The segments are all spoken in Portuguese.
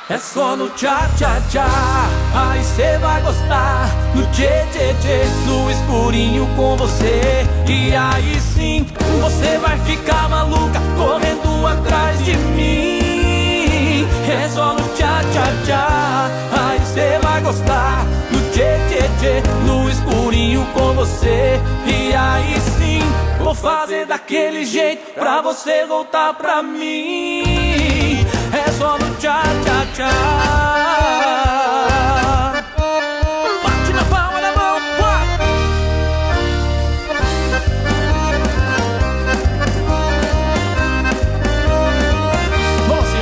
É só no tchá-tchá-tchá, aí cê vai gostar. No tchê-tchê-tchê, no escurinho com você. E aí sim, você vai ficar maluca, correndo atrás de mim. É só no tchá-tchá-tchá, aí cê vai gostar. No tchê-tchê-tchê, no escurinho com você. E aí sim, vou fazer daquele jeito pra você voltar pra mim. É só no tchá-tchá-tchá. Bate na palma da mão, pá. Vamos assim,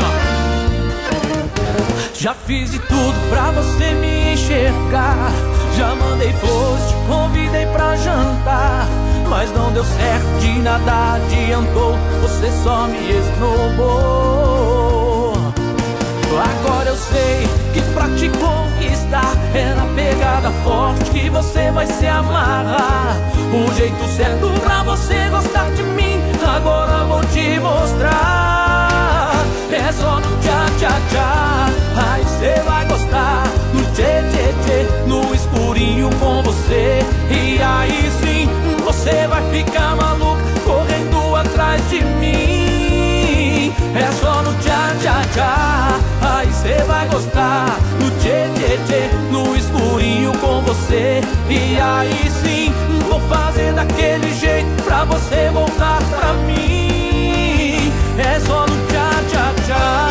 ó. Já fiz de tudo pra você me enxergar. Já mandei flores, te convidei pra jantar. Mas não deu certo, de nada adiantou. Você só me esnobou. Agora eu sei que pra te conquistar é na pegada forte que você vai se amarrar. O jeito certo pra você gostar de mim, agora vou te mostrar. É só no tchá-tchá-tchá, aí cê vai gostar. No tchê-tchê-tchê, no escurinho com você. E aí sim, você vai ficar maluco, correndo atrás de mim. É só no tchá-tchá-tchá, aí cê vai gostar. No tchê-tchê-tchê, no escurinho com você. E aí sim, vou fazer daquele jeito pra você voltar pra mim. É só no tchá-tchá-tchá.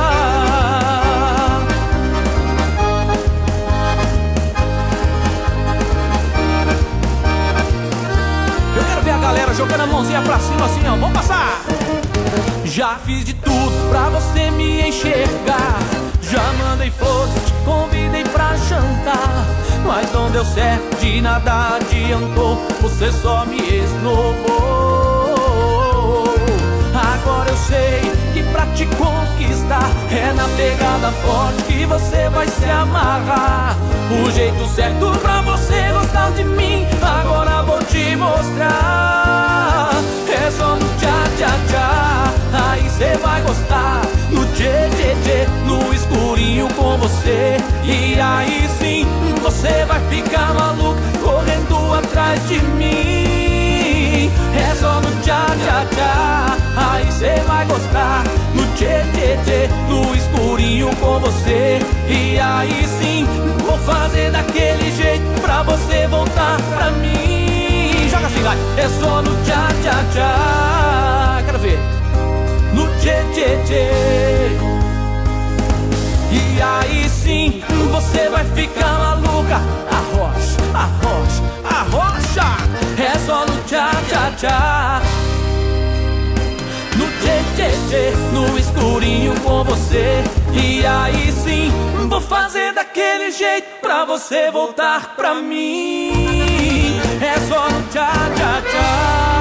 Eu quero ver a galera jogando a mãozinha pra cima assim, ó. Vamos passar! Já fiz de tudo pra você me enxergar. Já mandei flores, te convidei pra jantar. Mas não deu certo, de nada adiantou. Você só me esnobou. Agora eu sei que pra te conquistar é na pegada forte que você vai se amarrar. O jeito certo pra você gostar de mim, agora vou te mostrar. É só no tchá-tchá-tchá, aí cê vai gostar. No tchê-tchê-tchê, no escurinho com você. E aí sim, você vai ficar maluco, correndo atrás de mim. É só no tchá-tchá-tchá, aí cê vai gostar. No tchê-tchê-tchê, no escurinho com você. E aí sim, vou fazer daquele jeito pra você voltar pra mim. Joga assim, vai. É só no tchá-tchá-tchá. Quero ver. No tchê-tchê-tchê. E aí sim, você vai ficar maluca. Arrocha, arrocha, arrocha. É só no tchá-tchá-tchá. No tchê-tchê-tchê, no escurinho com você. E aí sim, vou fazer daquele jeito pra você voltar pra mim. É só no tchá-tchá-tchá.